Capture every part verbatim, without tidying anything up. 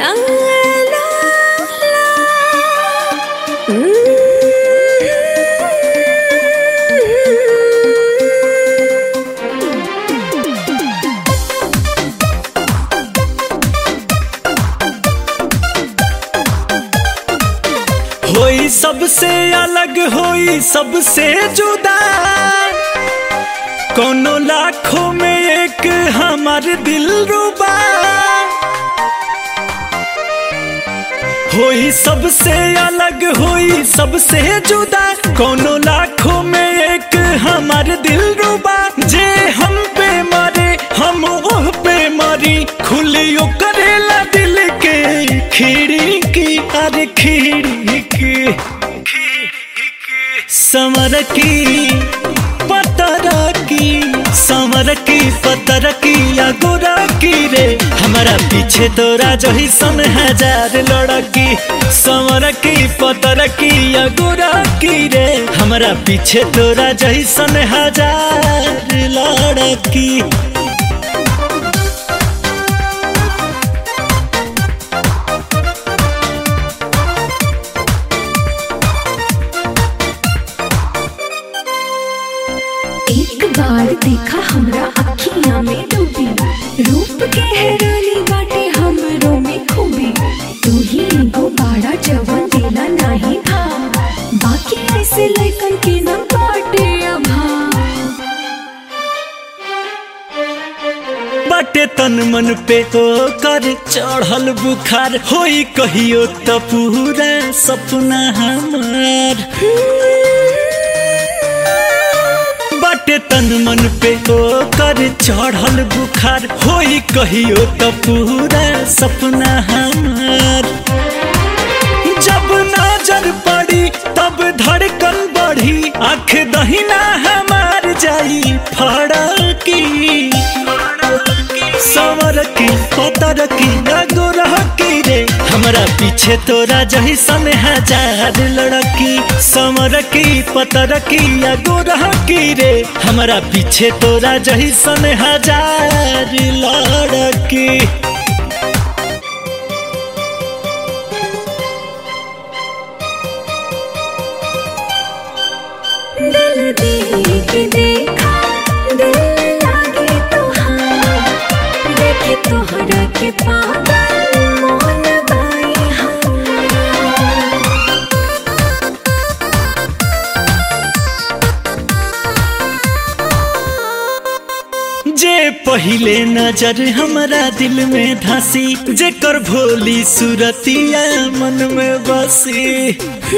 ला ला ला होई सबसे अलग होई सबसे जुदा, कोनो लाखों में एक हमार दिलरुबा। होई सबसे अलग होई सबसे जुदा, कोनो लाखों में एक हमार दिलरुबा। जे हम पे मरे हम ओह पे मरी, खुलियो करेला दिल के खिड़की, अरे खिड़की। समर की पतरा की, समर की पतरा की या गोरा की रे, हमारा पीछे तोरा जही सन हजार लड़की। समर की पतरा की या गोरा की रे, हमारा पीछे तोरा जही सन हजार लड़की। एक बार देखा हमरा अखियां में डूबी, रूप के हैरानी बाटे हमरो में खूबी। तू ही एगो बाड़ा जवन देला नाही भा, बाकी ऐसे लइकन के न बाटे अभा। बाटे तन मन पे तो कर चढ़ल बुखार, होई कहियो तो पूरा सपना हमार। बाटे तन मन पे तो कर चढ़ल बुखार, होई कहियो तो पूरा सपना हमार। जब नजर पड़ी तब धड़कन बढ़ी, आँख दहिना हमार जाई फड़की। समर की पतर की गोरह की रे, हमारा पीछे तोरा जही सन हजार लड़की। समर की पतर की या गोरह की रे, हमारा पीछे तोरा जही सन हजार लड़की। दिल देख देखा दिल लागे तुहार, देखे तोहरा के पागल मोन बाई हमार। जे पहिले नजर हमारा दिल में धसी, जेकर भोली सूरतिया मन में बसी।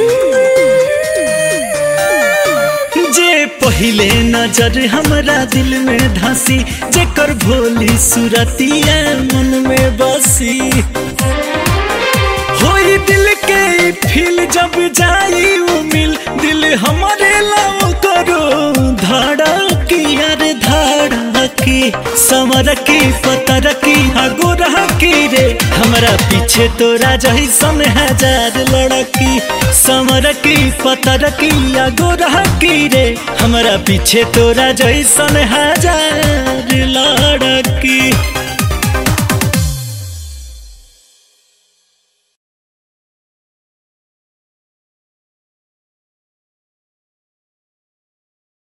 जे पहिले नजर हमरा दिल में धसी, जेकर भोली सूरतिया मन में बसी। होई दिल के फील जब जाई उ मिल, दिल हमारे लाओ करो धड़की, अरे धड़की। समर की पतर की गोरह की रे, हमारा पीछे तोरा जही सन हजार लड़की। समर की पतर की गोरह की रे, हमारा पीछे तोरा जही सन हजार